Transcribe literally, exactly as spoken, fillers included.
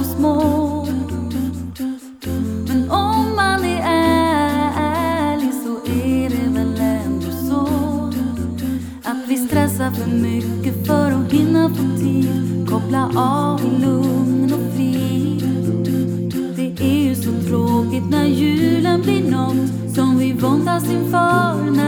och små. Men om man är ärlig så är det väl ändå så att vi stressar för mycket för att hinna få tid. Koppla av i lugn och frid. Det är ju så tråkigt när julen blir något som vi våndas inför.